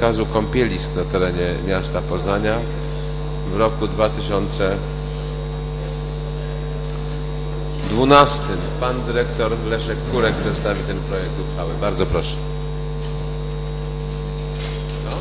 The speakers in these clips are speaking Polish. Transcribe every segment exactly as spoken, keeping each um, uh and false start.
wykazu kąpielisk na terenie miasta Poznania w roku dwa tysiące dwunastym. Pan dyrektor Leszek Kurek przedstawi ten projekt uchwały. Bardzo proszę. Co?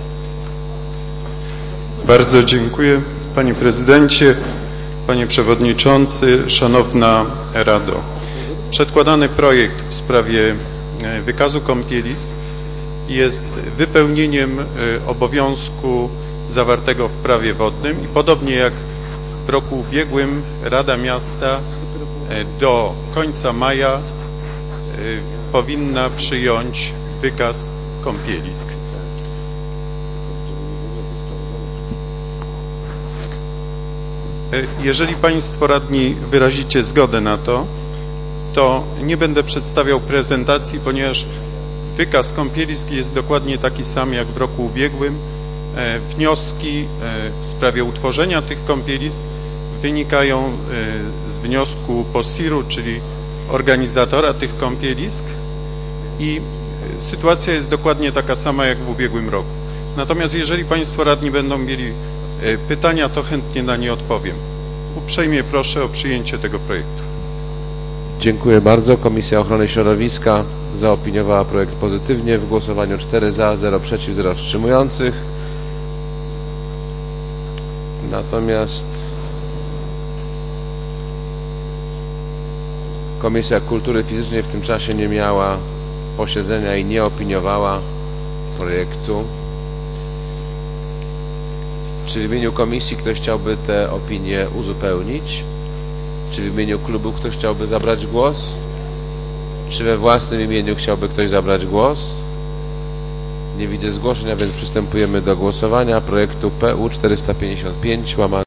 Bardzo dziękuję, panie prezydencie, panie przewodniczący, szanowna Rado. Przedkładany projekt w sprawie wykazu kąpielisk jest wypełnieniem obowiązku zawartego w prawie wodnym i podobnie jak w roku ubiegłym Rada Miasta do końca maja powinna przyjąć wykaz kąpielisk. Jeżeli Państwo radni wyrazicie zgodę na to, to nie będę przedstawiał prezentacji, ponieważ wykaz kąpielisk jest dokładnie taki sam jak w roku ubiegłym. Wnioski w sprawie utworzenia tych kąpielisk wynikają z wniosku POSIR-u, czyli organizatora tych kąpielisk, i sytuacja jest dokładnie taka sama jak w ubiegłym roku. Natomiast jeżeli Państwo radni będą mieli pytania, to chętnie na nie odpowiem. Uprzejmie proszę o przyjęcie tego projektu. Dziękuję bardzo. Komisja Ochrony Środowiska zaopiniowała projekt pozytywnie w głosowaniu cztery za, zero przeciw, zero wstrzymujących. Natomiast Komisja Kultury Fizycznej w tym czasie nie miała posiedzenia i nie opiniowała projektu. Czy w imieniu komisji ktoś chciałby tę opinię uzupełnić? Czy w imieniu klubu ktoś chciałby zabrać głos? Czy we własnym imieniu chciałby ktoś zabrać głos? Nie widzę zgłoszeń, a więc przystępujemy do głosowania projektu P U czterysta pięćdziesiąt pięć łamane